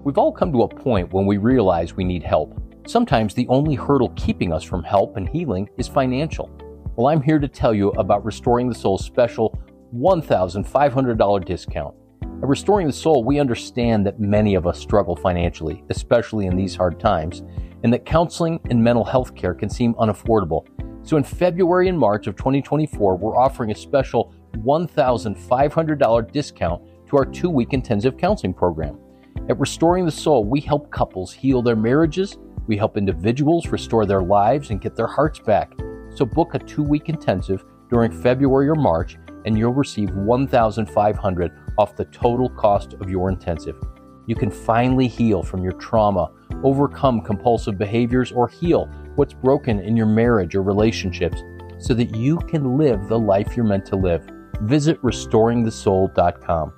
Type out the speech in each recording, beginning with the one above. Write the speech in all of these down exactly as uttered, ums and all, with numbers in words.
We've all come to a point when we realize we need help. Sometimes the only hurdle keeping us from help and healing is financial. Well, I'm here to tell you about Restoring the Soul's special one thousand five hundred dollars discount. At Restoring the Soul, we understand that many of us struggle financially, especially in these hard times, and that counseling and mental health care can seem unaffordable. So in February and March of twenty twenty-four, we're offering a special one thousand five hundred dollars discount to our two-week intensive counseling program. At Restoring the Soul, we help couples heal their marriages, we help individuals restore their lives and get their hearts back. So book a two-week intensive during February or March, and you'll receive one thousand five hundred dollars off the total cost of your intensive. You can finally heal from your trauma, overcome compulsive behaviors, or heal what's broken in your marriage or relationships so that you can live the life you're meant to live. Visit restoring the soul dot com.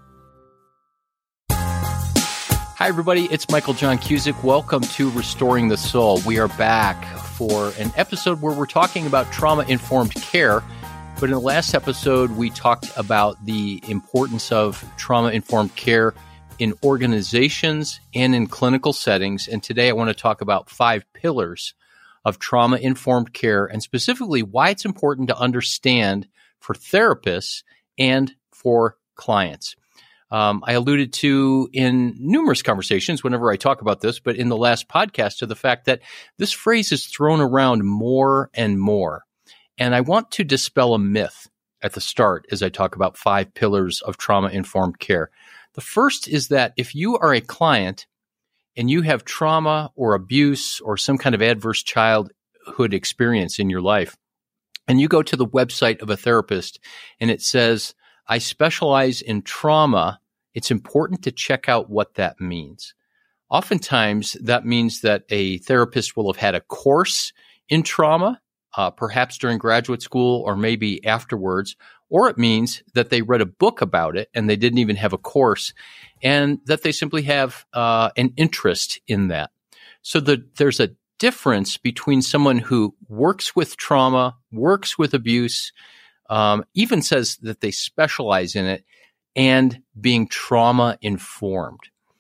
Hi, everybody. It's Michael John Cusick. Welcome to Restoring the Soul. We are back for an episode where we're talking about trauma-informed care. But in the last episode, we talked about the importance of trauma-informed care in organizations and in clinical settings. And today I want to talk about five pillars of trauma-informed care, and specifically why it's important to understand for therapists and for clients. Um, I alluded to in numerous conversations whenever I talk about this, but in the last podcast, to the fact that this phrase is thrown around more and more. And I want to dispel a myth at the start as I talk about five pillars of trauma-informed care. The first is that if you are a client and you have trauma or abuse or some kind of adverse childhood experience in your life, and you go to the website of a therapist and it says, I specialize in trauma, it's important to check out what that means. Oftentimes, that means that a therapist will have had a course in trauma, uh, perhaps during graduate school or maybe afterwards, or it means that they read a book about it and they didn't even have a course, and that they simply have uh, an interest in that. So the, there's a difference between someone who works with trauma, works with abuse, um, even says that they specialize in it, and being trauma-informed.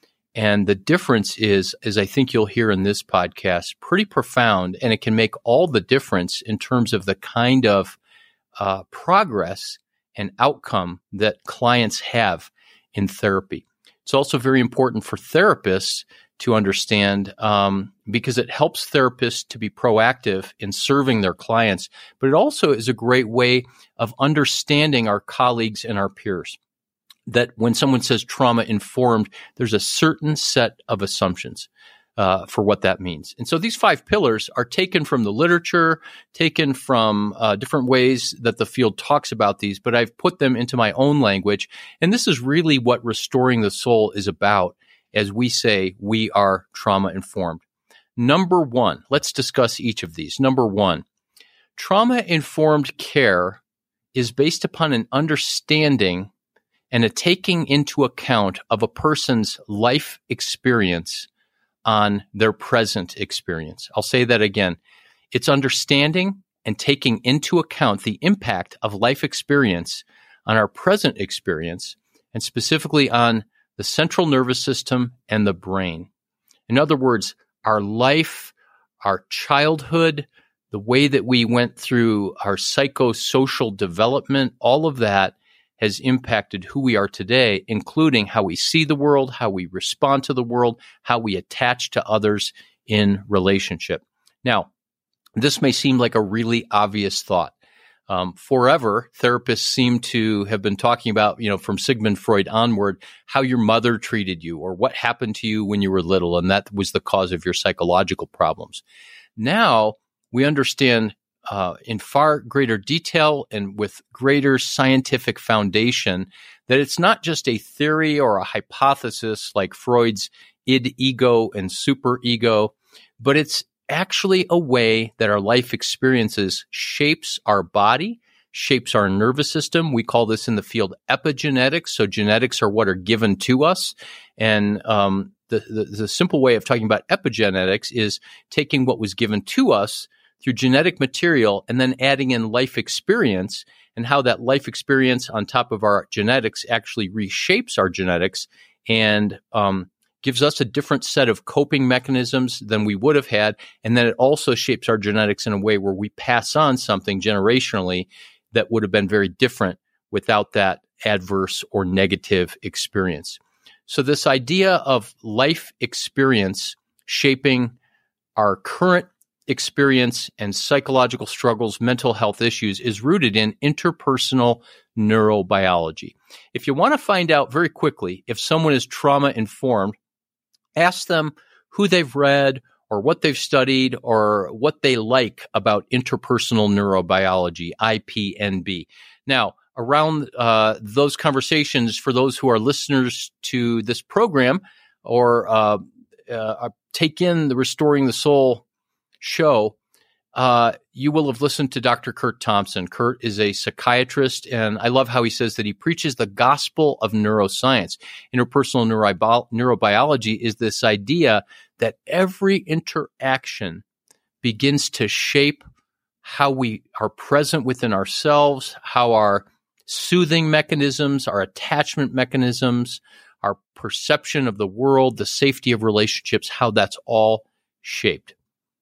And the difference is, as I think you'll hear in this podcast, pretty profound, and it can make all the difference in terms of the kind of uh, progress and outcome that clients have in therapy. It's also very important for therapists to understand um, because it helps therapists to be proactive in serving their clients, but it also is a great way of understanding our colleagues and our peers. That when someone says trauma-informed, there's a certain set of assumptions uh, for what that means. And so these five pillars are taken from the literature, taken from uh, different ways that the field talks about these, but I've put them into my own language. And this is really what Restoring the Soul is about, as we say we are trauma-informed. Number one, let's discuss each of these. Number one, trauma-informed care is based upon an understanding and a taking into account of a person's life experience on their present experience. I'll say that again. It's understanding and taking into account the impact of life experience on our present experience, and specifically on the central nervous system and the brain. In other words, our life, our childhood, the way that we went through our psychosocial development, all of that has impacted who we are today, including how we see the world, how we respond to the world, how we attach to others in relationship. Now, this may seem like a really obvious thought. Um, forever, therapists seem to have been talking about, you know, from Sigmund Freud onward, how your mother treated you or what happened to you when you were little, and that was the cause of your psychological problems. Now, we understand Uh, in far greater detail and with greater scientific foundation that it's not just a theory or a hypothesis like Freud's id, ego, and superego, but it's actually a way that our life experiences shapes our body, shapes our nervous system. We call this in the field epigenetics. So genetics are what are given to us. And um, the, the, the simple way of talking about epigenetics is taking what was given to us through genetic material and then adding in life experience, and how that life experience on top of our genetics actually reshapes our genetics and um, gives us a different set of coping mechanisms than we would have had. And then it also shapes our genetics in a way where we pass on something generationally that would have been very different without that adverse or negative experience. So this idea of life experience shaping our current experience and psychological struggles, mental health issues is rooted in interpersonal neurobiology. If you want to find out very quickly if someone is trauma informed, ask them who they've read or what they've studied or what they like about interpersonal neurobiology, I P N B. Now, around uh, those conversations, for those who are listeners to this program or uh, uh, take in the Restoring the Soul show, uh, you will have listened to Doctor Curt Thompson. Curt is a psychiatrist, and I love how he says that he preaches the gospel of neuroscience. Interpersonal neurobi- neurobiology is this idea that every interaction begins to shape how we are present within ourselves, how our soothing mechanisms, our attachment mechanisms, our perception of the world, the safety of relationships, how that's all shaped.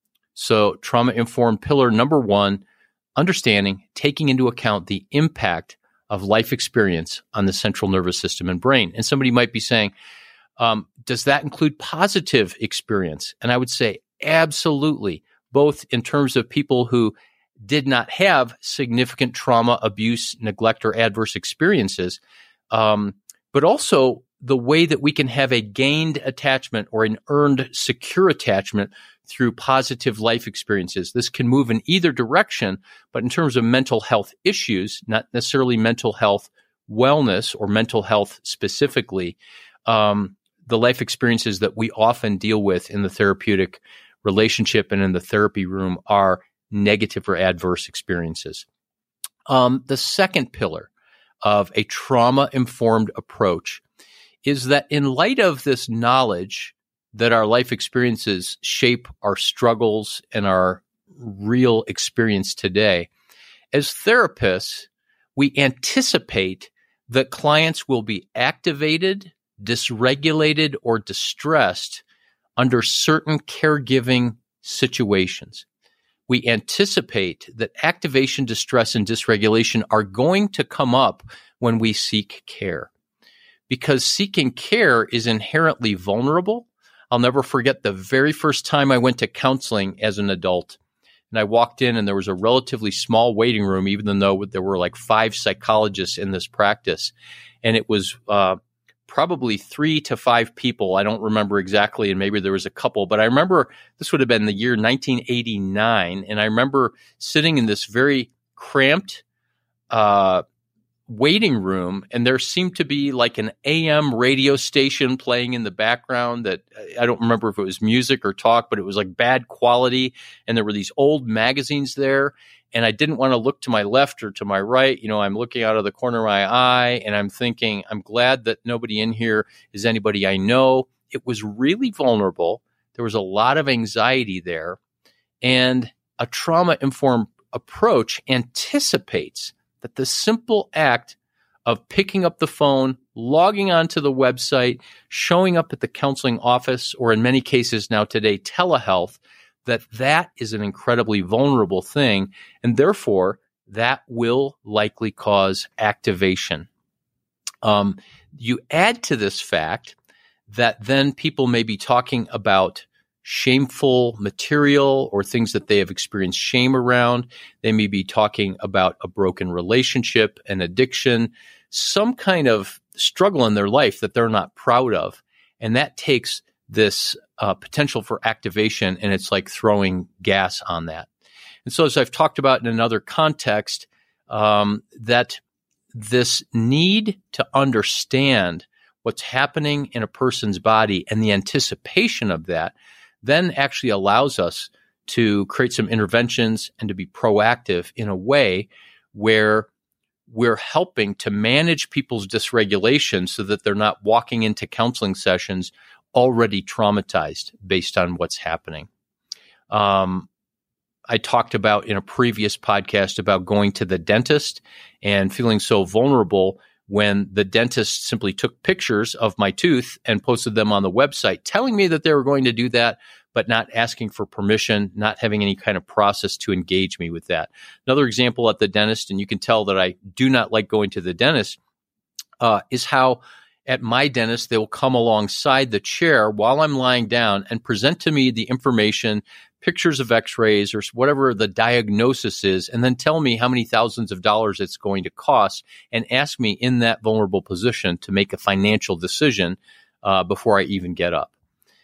So trauma-informed pillar number one, understanding, taking into account the impact of life experience on the central nervous system and brain. And somebody might be saying, um, does that include positive experience? And I would say absolutely, both in terms of people who did not have significant trauma, abuse, neglect, or adverse experiences, um, but also the way that we can have a gained attachment or an earned secure attachment through positive life experiences. This can move in either direction, but in terms of mental health issues, not necessarily mental health wellness or mental health specifically, um, the life experiences that we often deal with in the therapeutic relationship and in the therapy room are negative or adverse experiences. Um, the second pillar of a trauma-informed approach is that in light of this knowledge that our life experiences shape our struggles and our real experience today, as therapists, we anticipate that clients will be activated, dysregulated, or distressed under certain caregiving situations. We anticipate that activation, distress, and dysregulation are going to come up when we seek care. Because seeking care is inherently vulnerable. I'll never forget the very first time I went to counseling as an adult. And I walked in and there was a relatively small waiting room, even though there were like five psychologists in this practice. And it was uh, probably three to five people. I don't remember exactly, and maybe there was a couple. But I remember this would have been the year nineteen eighty-nine. And I remember sitting in this very cramped uh waiting room, and there seemed to be like an A M radio station playing in the background that I don't remember if it was music or talk, but it was like bad quality. And there were these old magazines there, and I didn't want to look to my left or to my right. You know, I'm looking out of the corner of my eye and I'm thinking, I'm glad that nobody in here is anybody I know. It was really vulnerable. There was a lot of anxiety there, and a trauma-informed approach anticipates that the simple act of picking up the phone, logging onto the website, showing up at the counseling office, or in many cases now today, telehealth, that that is an incredibly vulnerable thing, and therefore that will likely cause activation. Um, you add to this fact that then people may be talking about shameful material or things that they have experienced shame around. They may be talking about a broken relationship, an addiction, some kind of struggle in their life that they're not proud of. And that takes this uh, potential for activation, and it's like throwing gas on that. And so as I've talked about in another context, um, that this need to understand what's happening in a person's body and the anticipation of that then actually allows us to create some interventions and to be proactive in a way where we're helping to manage people's dysregulation so that they're not walking into counseling sessions already traumatized based on what's happening. Um, I talked about in a previous podcast about going to the dentist and feeling so vulnerable when the dentist simply took pictures of my tooth and posted them on the website, telling me that they were going to do that, but not asking for permission, not having any kind of process to engage me with that. Another example at the dentist, and you can tell that I do not like going to the dentist, uh, is how at my dentist, they will come alongside the chair while I'm lying down and present to me the information, pictures of x-rays or whatever the diagnosis is, and then tell me how many thousands of dollars it's going to cost and ask me in that vulnerable position to make a financial decision uh, before I even get up.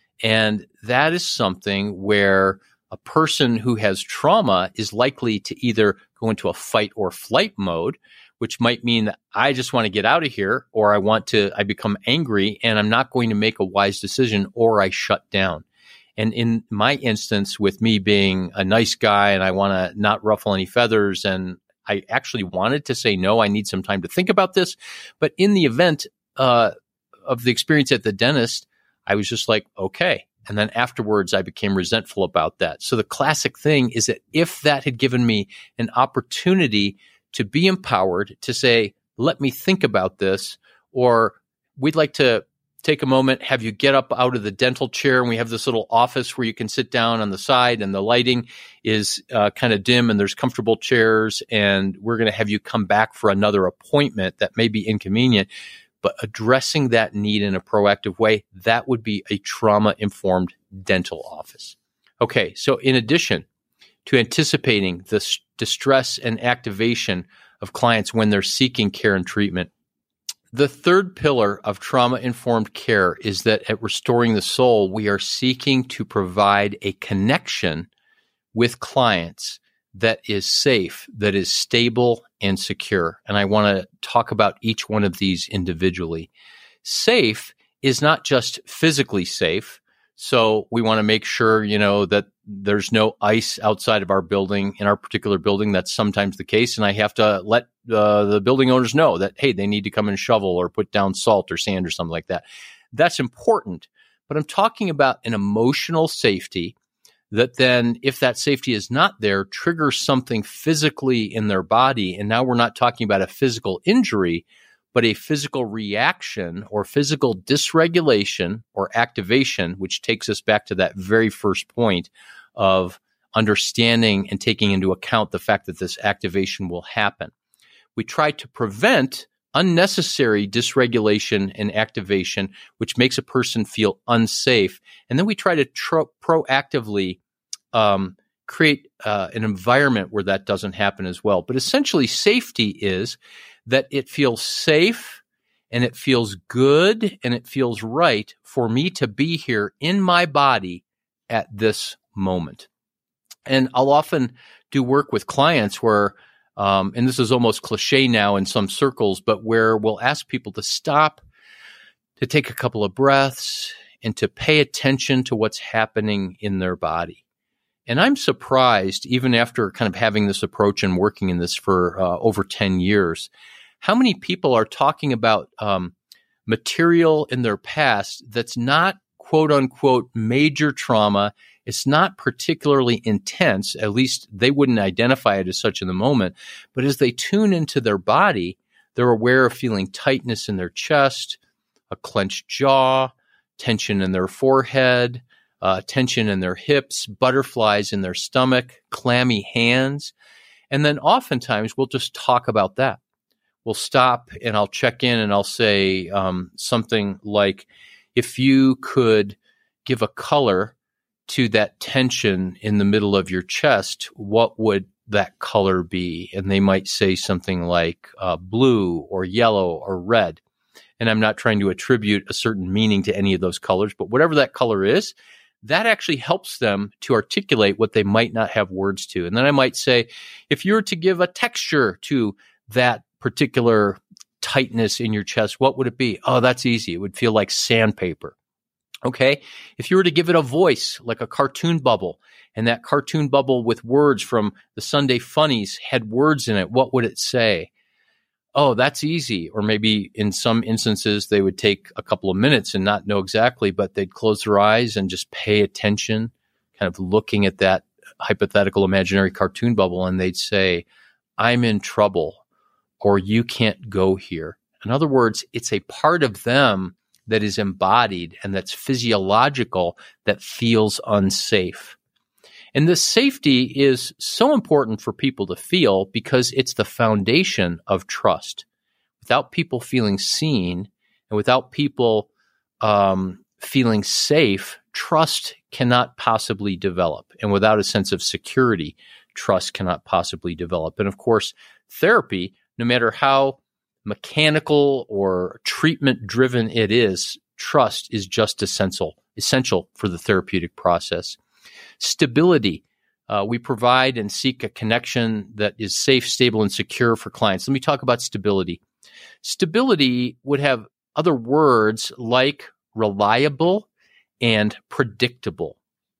And that is something where a person who has trauma is likely to either go into a fight or flight mode, which might mean that I just want to get out of here, or I want to, I become angry and I'm not going to make a wise decision, or I shut down. And in my instance, with me being a nice guy and I want to not ruffle any feathers, and I actually wanted to say, no, I need some time to think about this. But in the event uh, of the experience at the dentist, I was just like, okay. And then afterwards, I became resentful about that. So the classic thing is that if that had given me an opportunity to be empowered to say, let me think about this, or we'd like to take a moment, have you get up out of the dental chair, and we have this little office where you can sit down on the side and the lighting is uh, kind of dim and there's comfortable chairs, and we're going to have you come back for another appointment that may be inconvenient. But addressing that need in a proactive way, that would be a trauma-informed dental office. Okay, so in addition to anticipating the s- distress and activation of clients when they're seeking care and treatment, the third pillar of trauma-informed care is that at Restoring the Soul, we are seeking to provide a connection with clients that is safe, that is stable and secure. And I want to talk about each one of these individually. Safe is not just physically safe. So we want to make sure, you know, that there's no ice outside of our building, in our particular building. That's sometimes the case. And I have to let uh, the building owners know that, hey, they need to come and shovel or put down salt or sand or something like that. That's important. But I'm talking about an emotional safety that then, if that safety is not there, triggers something physically in their body. And now we're not talking about a physical injury, but a physical reaction or physical dysregulation or activation, which takes us back to that very first point of understanding and taking into account the fact that this activation will happen. We try to prevent unnecessary dysregulation and activation, which makes a person feel unsafe. And then we try to tro- proactively um, create uh, an environment where that doesn't happen as well. But essentially, safety is that it feels safe and it feels good and it feels right for me to be here in my body at this moment. And I'll often do work with clients where Um, and this is almost cliche now in some circles, but where we'll ask people to stop, to take a couple of breaths, and to pay attention to what's happening in their body. And I'm surprised, even after kind of having this approach and working in this for uh, over ten years, how many people are talking about um, material in their past that's not, quote unquote, major trauma. It's not particularly intense, at least they wouldn't identify it as such in the moment, but as they tune into their body, they're aware of feeling tightness in their chest, a clenched jaw, tension in their forehead, uh, tension in their hips, butterflies in their stomach, clammy hands. And then oftentimes we'll just talk about that. We'll stop and I'll check in and I'll say um, something like, if you could give a color to that tension in the middle of your chest, what would that color be? And they might say something like uh, blue or yellow or red. And I'm not trying to attribute a certain meaning to any of those colors, but whatever that color is, that actually helps them to articulate what they might not have words to. And then I might say, if you were to give a texture to that particular tightness in your chest, what would it be? Oh, that's easy. It would feel like sandpaper. Okay. If you were to give it a voice, like a cartoon bubble, and that cartoon bubble with words from the Sunday Funnies had words in it, what would it say? Oh, that's easy. Or maybe in some instances, they would take a couple of minutes and not know exactly, but they'd close their eyes and just pay attention, kind of looking at that hypothetical imaginary cartoon bubble, and they'd say, I'm in trouble, or you can't go here. In other words, it's a part of them that is embodied and that's physiological that feels unsafe. And this safety is so important for people to feel because it's the foundation of trust. Without people feeling seen and without people um, feeling safe, trust cannot possibly develop. And without a sense of security, trust cannot possibly develop. And of course, therapy, no matter how mechanical or treatment-driven it is, trust is just essential, essential for the therapeutic process. Stability. Uh, we provide and seek a connection that is safe, stable, and secure for clients. Let me talk about stability. Stability would have other words like reliable and predictable.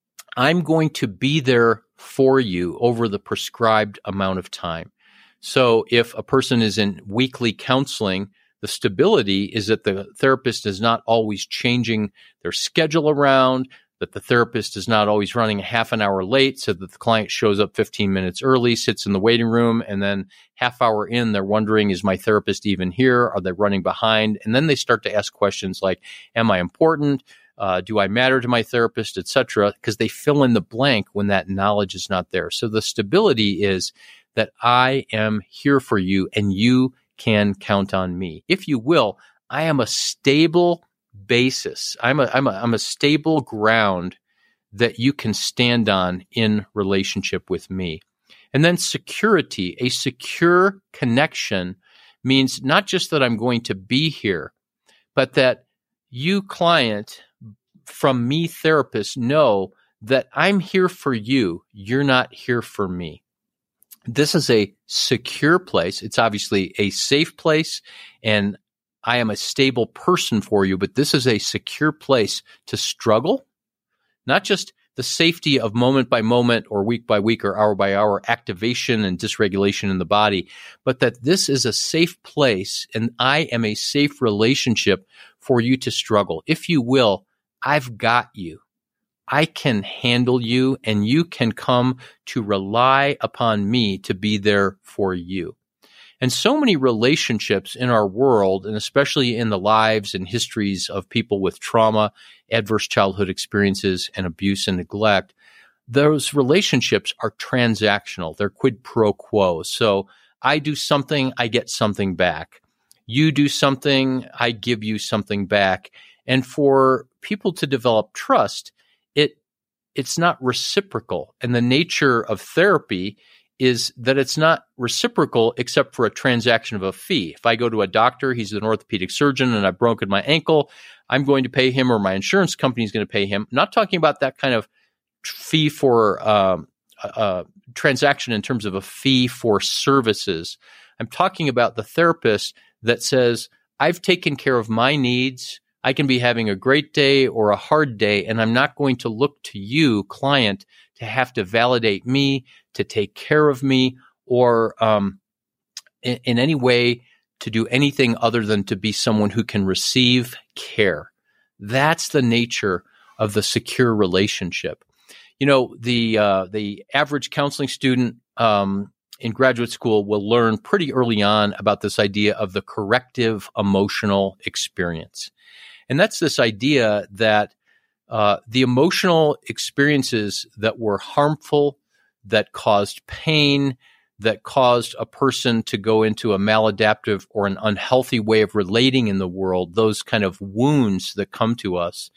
I'm going to be there for you over the prescribed amount of time. So if a person is in weekly counseling, the stability is that the therapist is not always changing their schedule around, that the therapist is not always running a half an hour late so that the client shows up fifteen minutes early, sits in the waiting room, and then half hour in, they're wondering, is my therapist even here? Are they running behind? And then they start to ask questions like, am I important? Uh, do I matter to my therapist, et cetera? Because they fill in the blank when that knowledge is not there. So the stability is that I am here for you and you can count on me. If you will, I am a stable basis. I'm a, I'm a, I'm a stable ground that you can stand on in relationship with me. And then security, a secure connection means not just that I'm going to be here, but that you, client, from me, therapist, know that I'm here for you. You're not here for me. This is a secure place. It's obviously a safe place, and I am a stable person for you, but this is a secure place to struggle, not just the safety of moment by moment or week by week or hour by hour activation and dysregulation in the body, but that this is a safe place and I am a safe relationship for you to struggle. If you will, I've got you. I can handle you and you can come to rely upon me to be there for you. And so many relationships in our world, and especially in the lives and histories of people with trauma, adverse childhood experiences, and abuse and neglect, those relationships are transactional. They're quid pro quo. So I do something, I get something back. You do something, I give you something back. And for people to develop trust, it it's not reciprocal. And the nature of therapy is that it's not reciprocal except for a transaction of a fee. If I go to a doctor, he's an orthopedic surgeon, and I've broken my ankle, I'm going to pay him, or my insurance company is going to pay him. I'm not talking about that kind of fee for um, a, a transaction in terms of a fee for services. I'm talking about the therapist that says, I've taken care of my needs. I can be having a great day or a hard day, and I'm not going to look to you, client, to have to validate me, to take care of me, or um, in, in any way to do anything other than to be someone who can receive care. That's the nature of the secure relationship. You know, the uh, the average counseling student um, in graduate school will learn pretty early on about this idea of the corrective emotional experience. And that's this idea that uh, the emotional experiences that were harmful, that caused pain, that caused a person to go into a maladaptive or an unhealthy way of relating in the world, those kind of wounds that come to us,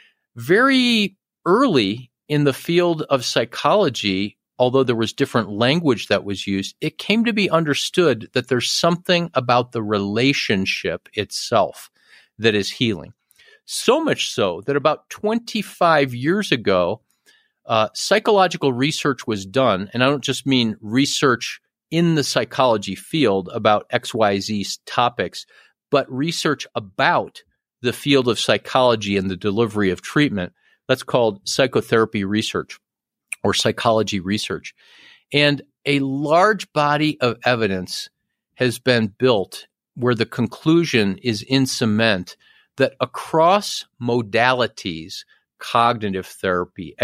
very early in the field of psychology, although there was different language that was used, it came to be understood that there's something about the relationship itself that is healing. So much so that about twenty-five years ago, uh, psychological research was done, and I don't just mean research in the psychology field about X Y Z topics, but research about the field of psychology and the delivery of treatment. That's called psychotherapy research or psychology research. And a large body of evidence has been built where the conclusion is in cement that across modalities, cognitive therapy,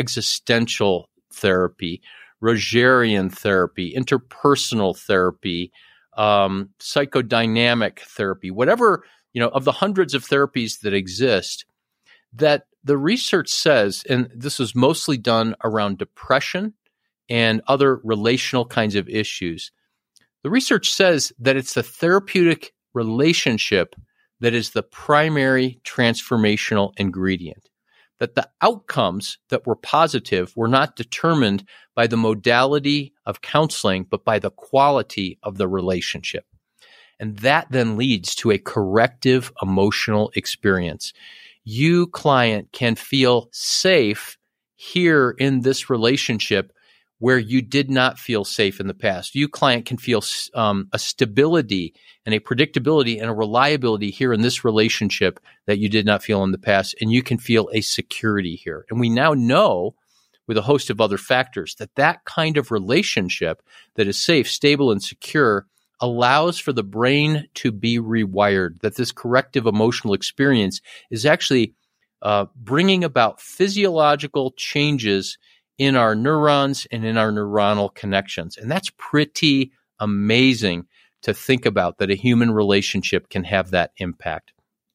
existential therapy, Rogerian therapy, interpersonal therapy, um, psychodynamic therapy, whatever, you know, of the hundreds of therapies that exist, that the research says, and this is mostly done around depression and other relational kinds of issues, the research says that it's the therapeutic relationship that is the primary transformational ingredient, that the outcomes that were positive were not determined by the modality of counseling, but by the quality of the relationship. And that then leads to a corrective emotional experience. You, client, can feel safe here in this relationship where you did not feel safe in the past. You, client, can feel um, a stability and a predictability and a reliability here in this relationship that you did not feel in the past, and you can feel a security here. And we now know, with a host of other factors, that that kind of relationship that is safe, stable, and secure allows for the brain to be rewired, that this corrective emotional experience is actually uh, bringing about physiological changes in our neurons and in our neuronal connections. And that's pretty amazing to think about, that a human relationship can have that impact.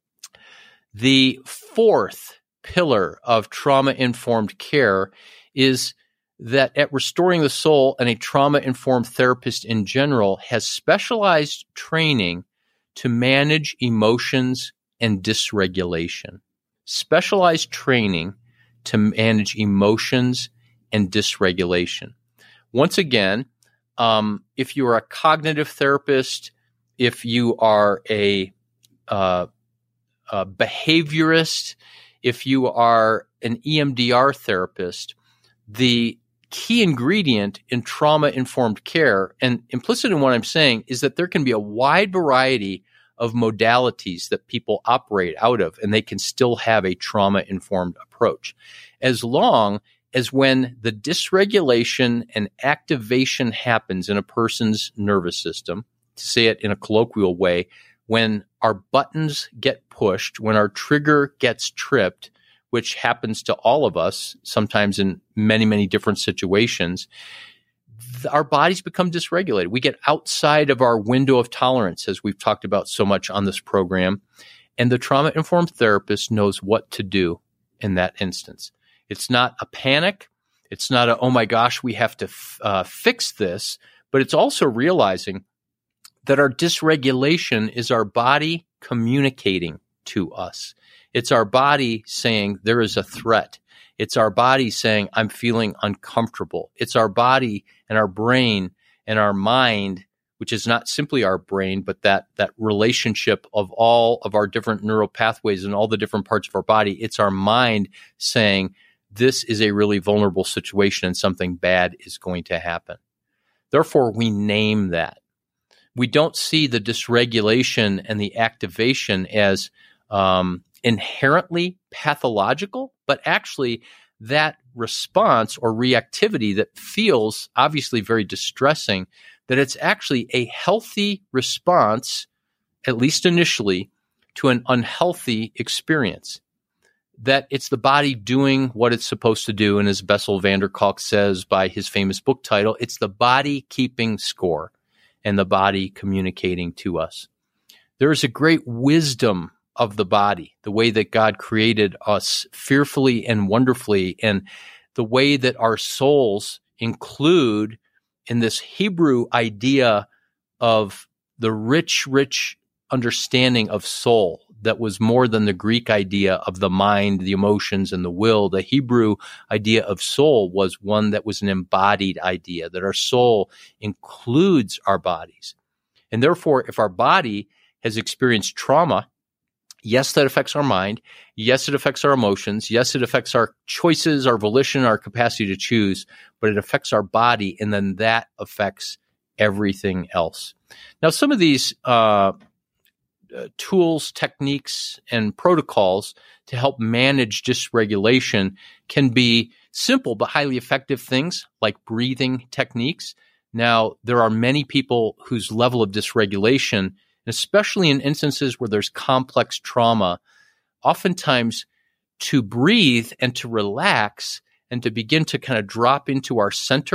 The fourth pillar of trauma-informed care is that at Restoring the Soul, and a trauma-informed therapist in general has specialized training to manage emotions and dysregulation. Specialized training to manage emotions and dysregulation. Once again, um, if you are a cognitive therapist, if you are a, uh, a behaviorist, if you are an E M D R therapist, the key ingredient in trauma-informed care, and implicit in what I'm saying, is that there can be a wide variety of modalities that people operate out of, and they can still have a trauma-informed approach, as long as when the dysregulation and activation happens in a person's nervous system, to say it in a colloquial way, when our buttons get pushed, when our trigger gets tripped, which happens to all of us, sometimes in many, many different situations, th- our bodies become dysregulated. We get outside of our window of tolerance, as we've talked about so much on this program, and the trauma-informed therapist knows what to do in that instance. It's not a panic. It's not a, oh my gosh, we have to f- uh, fix this, but it's also realizing that our dysregulation is our body communicating to us. It's our body saying there is a threat. It's our body saying I'm feeling uncomfortable. It's our body and our brain and our mind, which is not simply our brain, but that that relationship of all of our different neural pathways and all the different parts of our body. It's our mind saying this is a really vulnerable situation and something bad is going to happen. Therefore, we name that. We don't see the dysregulation and the activation as um, inherently pathological, but actually that response or reactivity that feels obviously very distressing, that it's actually a healthy response, at least initially, to an unhealthy experience. That it's the body doing what it's supposed to do. And as Bessel van der Kolk says by his famous book title, it's the body keeping score and the body communicating to us. There is a great wisdom of the body, the way that God created us fearfully and wonderfully, and the way that our souls include in this Hebrew idea of the rich, rich understanding of soul that was more than the Greek idea of the mind, the emotions, and the will. The Hebrew idea of soul was one that was an embodied idea, that our soul includes our bodies. And therefore, if our body has experienced trauma, yes, that affects our mind. Yes, it affects our emotions. Yes, it affects our choices, our volition, our capacity to choose, but it affects our body, and then that affects everything else. Now, some of these uh, uh, tools, techniques, and protocols to help manage dysregulation can be simple but highly effective things like breathing techniques. Now, there are many people whose level of dysregulation, and especially in instances where there's complex trauma, oftentimes to breathe and to relax and to begin to kind of drop into our center,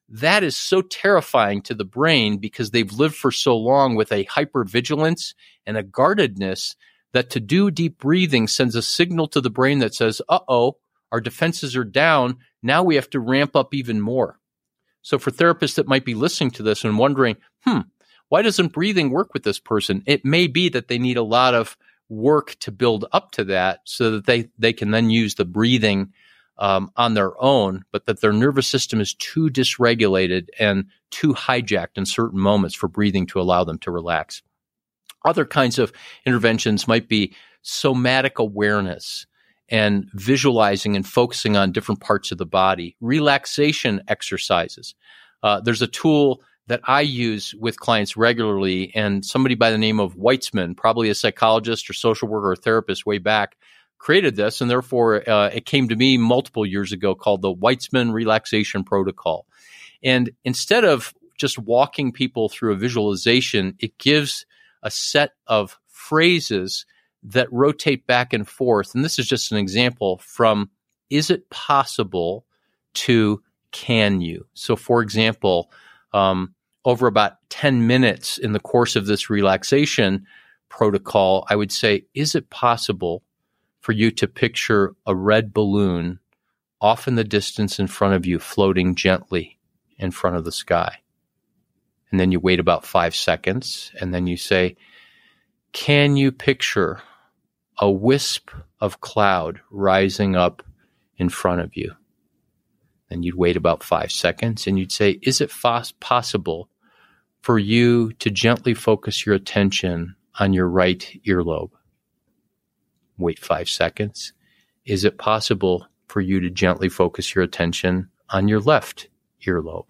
that is so terrifying to the brain because they've lived for so long with a hypervigilance and a guardedness that to do deep breathing sends a signal to the brain that says, uh-oh, our defenses are down. Now we have to ramp up even more. So for therapists that might be listening to this and wondering, hmm, why doesn't breathing work with this person? It may be that they need a lot of work to build up to that so that they, they can then use the breathing um, on their own, but that their nervous system is too dysregulated and too hijacked in certain moments for breathing to allow them to relax. Other kinds of interventions might be somatic awareness and visualizing and focusing on different parts of the body, relaxation exercises. Uh, there's a tool that I use with clients regularly, and somebody by the name of Weitzman, probably a psychologist or social worker or therapist way back, created this, and therefore uh, it came to me multiple years ago, called the Weitzman Relaxation Protocol. And instead of just walking people through a visualization, it gives a set of phrases that rotate back and forth. And this is just an example from, is it possible, to can you? So for example, um, over about ten minutes in the course of this relaxation protocol, I would say, is it possible for you to picture a red balloon off in the distance in front of you, floating gently in front of the sky? And then you wait about five seconds, and then you say, can you picture a wisp of cloud rising up in front of you? Then you'd wait about five seconds, and you'd say, is it fos- possible for you to gently focus your attention on your right earlobe? Wait five seconds. Is it possible for you to gently focus your attention on your left earlobe?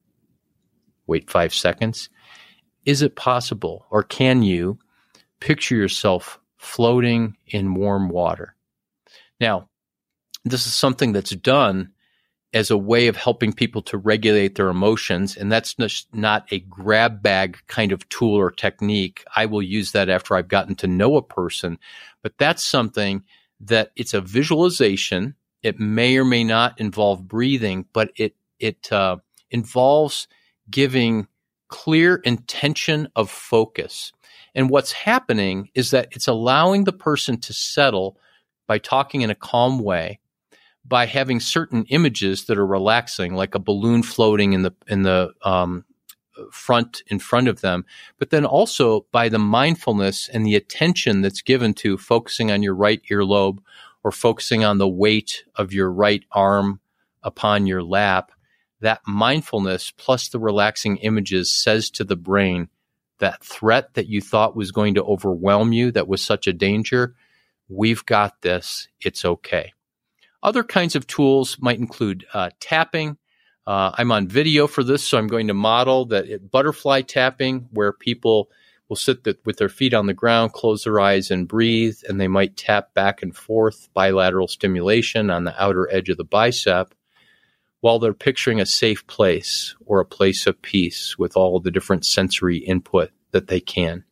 Wait five seconds. Is it possible, or can you picture yourself floating in warm water? Now, this is something that's done as a way of helping people to regulate their emotions, and that's not a grab bag kind of tool or technique. I will use that after I've gotten to know a person, but that's something that it's a visualization. It may or may not involve breathing, but it it uh, involves giving clear intention of focus. And what's happening is that it's allowing the person to settle by talking in a calm way, by having certain images that are relaxing, like a balloon floating in the in the um, front in front of them, but then also by the mindfulness and the attention that's given to focusing on your right earlobe or focusing on the weight of your right arm upon your lap. That mindfulness plus the relaxing images says to the brain, that threat that you thought was going to overwhelm you, that was such a danger, we've got this, it's okay. Other kinds of tools might include uh, tapping. Uh, I'm on video for this, so I'm going to model that it, butterfly tapping, where people will sit th- with their feet on the ground, close their eyes and breathe, and they might tap back and forth, bilateral stimulation on the outer edge of the bicep, while they're picturing a safe place or a place of peace with all of the different sensory input that they can.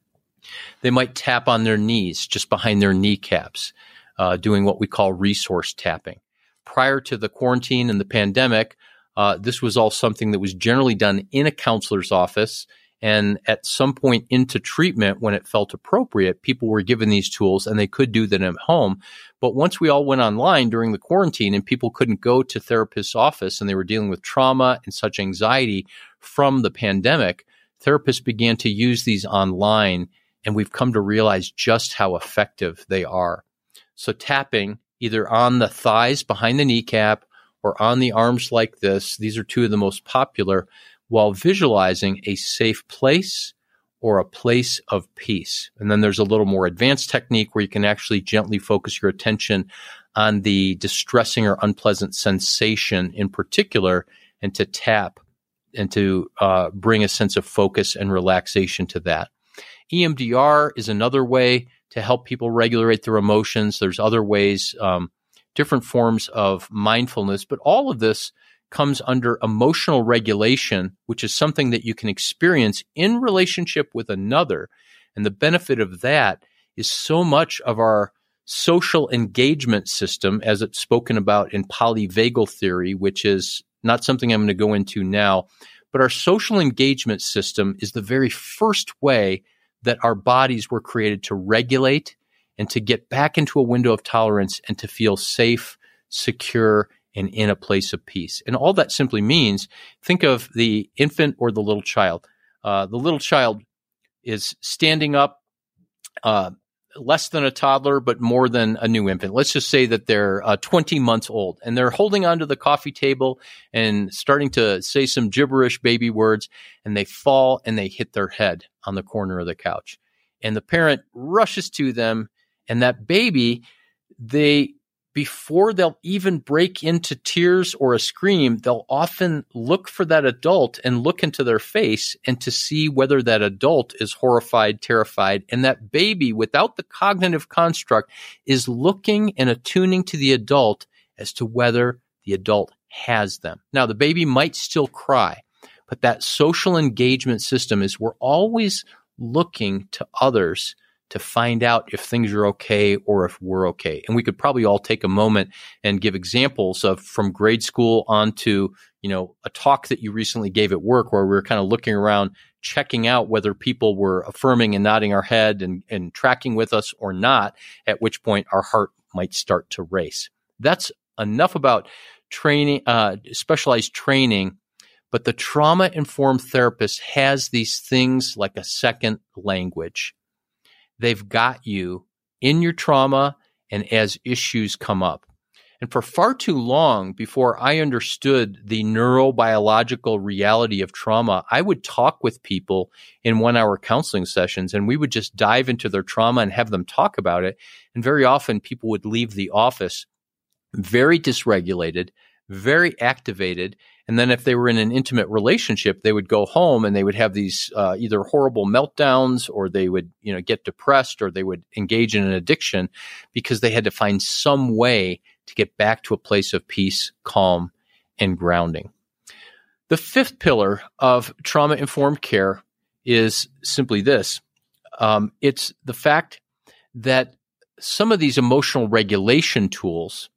They might tap on their knees, just behind their kneecaps, uh, doing what we call resource tapping. Prior to the quarantine and the pandemic, uh, this was all something that was generally done in a counselor's office. And at some point into treatment, when it felt appropriate, people were given these tools and they could do them at home. But once we all went online during the quarantine and people couldn't go to therapist's office and they were dealing with trauma and such anxiety from the pandemic, therapists began to use these online, and we've come to realize just how effective they are. So tapping either on the thighs behind the kneecap or on the arms like this, these are two of the most popular, while visualizing a safe place or a place of peace. And then there's a little more advanced technique where you can actually gently focus your attention on the distressing or unpleasant sensation in particular, and to tap and to uh, bring a sense of focus and relaxation to that. E M D R is another way to help people regulate their emotions. There's other ways, um, different forms of mindfulness, but all of this comes under emotional regulation, which is something that you can experience in relationship with another. And the benefit of that is so much of our social engagement system, as it's spoken about in polyvagal theory, which is not something I'm going to go into now. But our social engagement system is the very first way that our bodies were created to regulate and to get back into a window of tolerance and to feel safe, secure, and in a place of peace. And all that simply means, think of the infant or the little child. Uh, the little child is standing up, uh, less than a toddler, but more than a new infant. Let's just say that they're uh, twenty months old and they're holding onto the coffee table and starting to say some gibberish baby words, and they fall and they hit their head on the corner of the couch. And the parent rushes to them, and that baby, they, before they'll even break into tears or a scream, they'll often look for that adult and look into their face and to see whether that adult is horrified, terrified. And that baby, without the cognitive construct, is looking and attuning to the adult as to whether the adult has them. Now, the baby might still cry, but that social engagement system is we're always looking to others to find out if things are okay or if we're okay. And we could probably all take a moment and give examples of from grade school on to, you know, a talk that you recently gave at work where we were kind of looking around, checking out whether people were affirming and nodding our head and, and tracking with us or not, at which point our heart might start to race. That's enough about training, uh, specialized training. But the trauma-informed therapist has these things like a second language. They've got you in your trauma and as issues come up. And for far too long, before I understood the neurobiological reality of trauma, I would talk with people in one-hour counseling sessions, and we would just dive into their trauma and have them talk about it. And very often, people would leave the office very dysregulated, very activated. And then if they were in an intimate relationship, they would go home and they would have these uh, either horrible meltdowns, or they would, you know, get depressed, or they would engage in an addiction because they had to find some way to get back to a place of peace, calm, and grounding. The fifth pillar of trauma-informed care is simply this. Um, it's the fact that some of these emotional regulation tools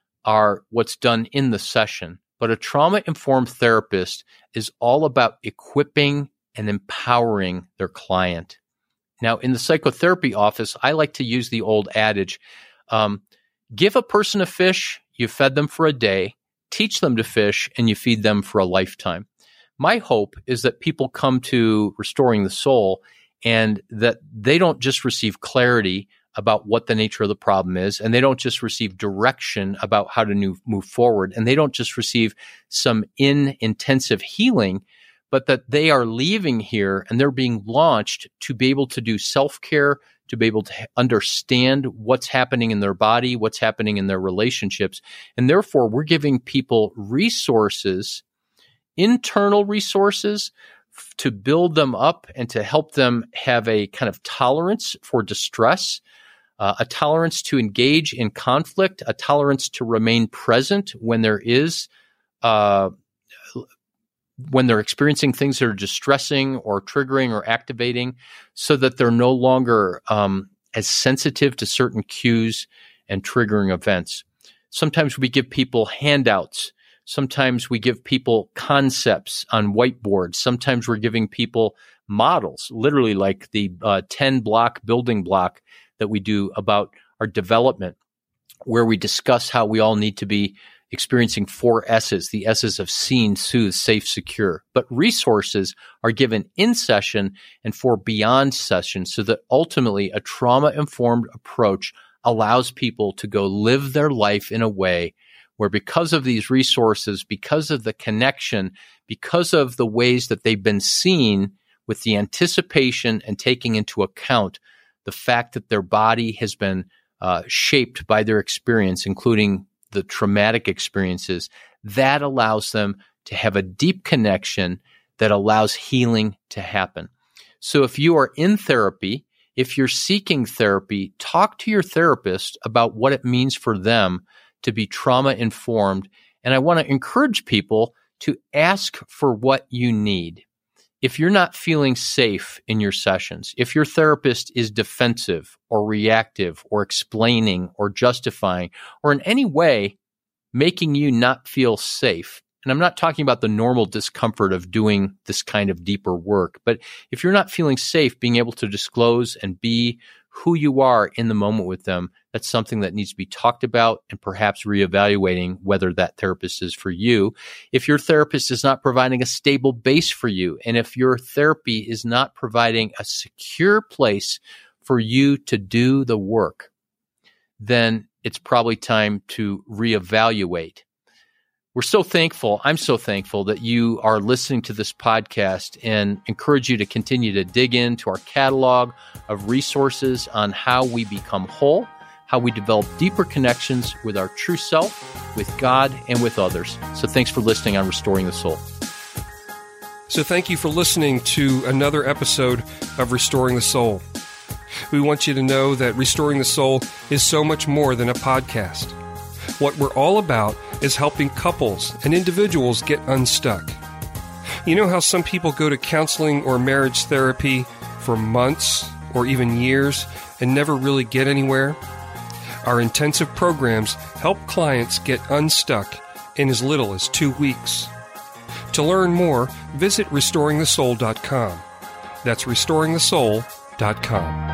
are what's done in the session. But a trauma-informed therapist is all about equipping and empowering their client. Now, in the psychotherapy office, I like to use the old adage, um, give a person a fish, you fed them for a day, teach them to fish, and you feed them for a lifetime. My hope is that people come to Restoring the Soul and that they don't just receive clarity about what the nature of the problem is, and they don't just receive direction about how to new, move forward, and they don't just receive some in-intensive healing, but that they are leaving here and they're being launched to be able to do self-care, to be able to understand what's happening in their body, what's happening in their relationships, and therefore we're giving people resources, internal resources, to build them up and to help them have a kind of tolerance for distress, uh, a tolerance to engage in conflict, a tolerance to remain present when there is, uh, when they're experiencing things that are distressing or triggering or activating, so that they're no longer um, as sensitive to certain cues and triggering events. Sometimes we give people handouts. Sometimes we give people concepts on whiteboards. Sometimes we're giving people models, literally like the uh, ten block building block that we do about our development, where we discuss how we all need to be experiencing four S's, the S's of seen, soothe, safe, secure. But resources are given in session and for beyond session, so that ultimately a trauma-informed approach allows people to go live their life in a way where, because of these resources, because of the connection, because of the ways that they've been seen, with the anticipation and taking into account the fact that their body has been uh, shaped by their experience, including the traumatic experiences, that allows them to have a deep connection that allows healing to happen. So if you are in therapy, if you're seeking therapy, talk to your therapist about what it means for them to be trauma-informed. And I want to encourage people to ask for what you need. If you're not feeling safe in your sessions, if your therapist is defensive or reactive or explaining or justifying or in any way making you not feel safe, And I'm not talking about the normal discomfort of doing this kind of deeper work, but if you're not feeling safe being able to disclose and be who you are in the moment with them, that's something that needs to be talked about and perhaps reevaluating whether that therapist is for you. If your therapist is not providing a stable base for you, and if your therapy is not providing a secure place for you to do the work, then it's probably time to reevaluate. We're so thankful, I'm so thankful that you are listening to this podcast, and encourage you to continue to dig into our catalog of resources on how we become whole, how we develop deeper connections with our true self, with God, and with others. So thanks for listening on Restoring the Soul. So thank you for listening to another episode of Restoring the Soul. We want you to know that Restoring the Soul is so much more than a podcast. What we're all about is helping couples and individuals get unstuck. You know how some people go to counseling or marriage therapy for months or even years and never really get anywhere? Our intensive programs help clients get unstuck in as little as two weeks. To learn more, visit restoring the soul dot com. That's restoring the soul dot com.